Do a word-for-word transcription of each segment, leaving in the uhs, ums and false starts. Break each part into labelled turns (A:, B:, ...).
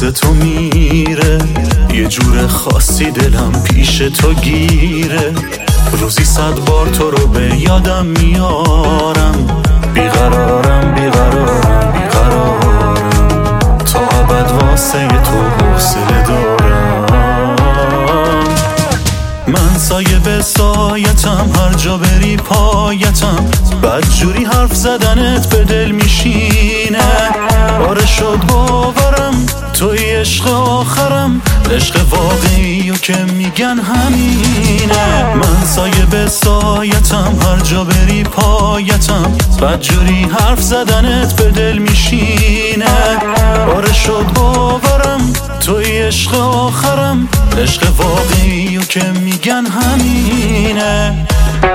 A: تو میره، یه جور خاصی دلم پیش تو گیره. روزی صد بار تو رو به یادم میارم، بیقرارم بیقرارم بیقرارم، تا ابد واسه تو حوصله دارم. من سایه به سایتم، هر جا بری پایتم، بدجوری حرف زدنت به دل میشینه. آره شد باورم توی عشق آخرم، عشق واقعی و که میگن همینه. من سایه به سایتم، هر جا بری پایتم، بدجوری حرف زدنت به دل میشینه. آره شد باورم توی عشق آخرم، عشق واقعی و که میگن همینه.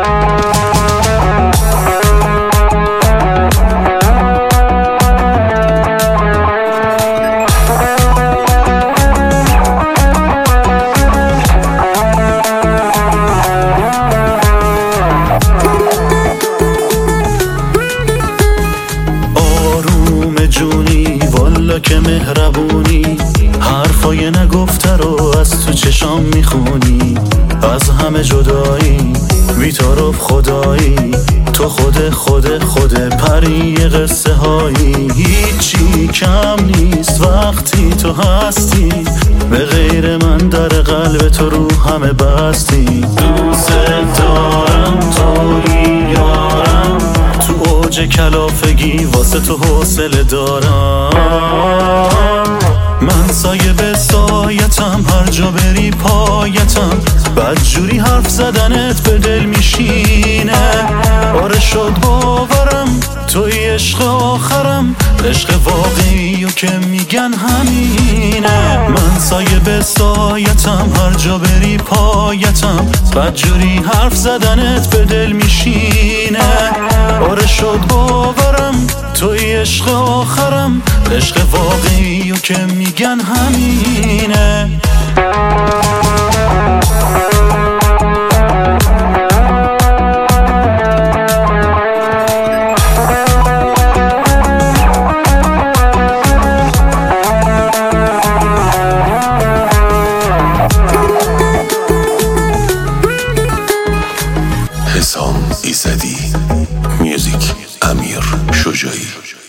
A: جونی والا که مهربونی، حرفای نگفته رو از تو چشام میخونی. از همه جدایی بی‌طرف خدایی، تو خود خود خود پری قصه هایی. هیچی کم نیست وقتی تو هستی، به غیر من در قلب تو رو همه بستی. دوست دارم توی یارم، تو اوج کلافگی واسه تو حوصله دارم. من سایه به سایتم، هر جا بری پایتم، بدجوری حرف زدنت به دل میشینه. آره شد باورم توی عشق آخرم، عشق واقعی و که میگن همینه. من سایه به سایتم، هر جا بری پایتم، بدجوری حرف زدنت به دل میشینه. آره شد باورم توی عشق آخرم، عشق واقعی و که میگن همینه.
B: حسام ایزدی، میوزیک امیر شجاعی.